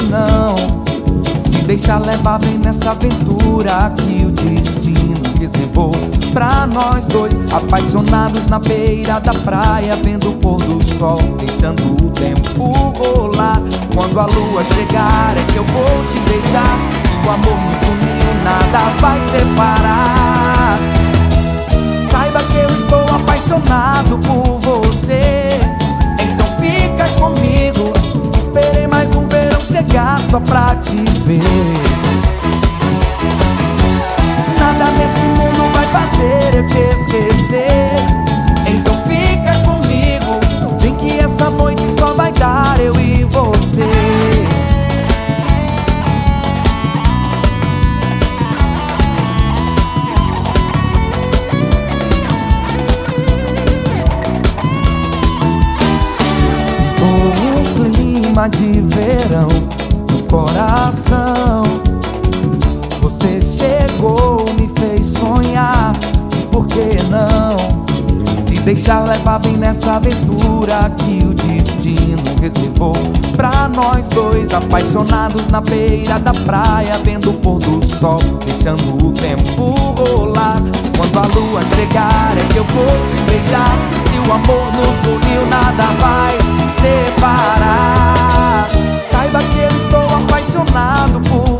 não se deixar levar bem nessa aventura que o destino reservou pra nós dois, apaixonados na beira da praia, vendo o pôr do sol, deixando o tempo rolar. Quando a lua chegar é que eu vou te beijar. Se o amor nos uniu, nada vai separar. Saiba que eu estou apaixonado por você, então fica comigo. Esperei mais um verão chegar só pra te ver. Nada nesse mundo vai fazer eu te esquecer, então fica comigo. Vem que essa noite só vai dar eu e você. De verão no coração, você chegou, me fez sonhar. E por que não se deixar levar bem nessa aventura que o destino reservou pra nós dois, apaixonados na beira da praia, vendo o pôr do sol, deixando o tempo rolar. Quando a lua chegar é que eu vou te beijar. Se o amor nos uniu, nada vai separar. Saiba que eu estou apaixonado por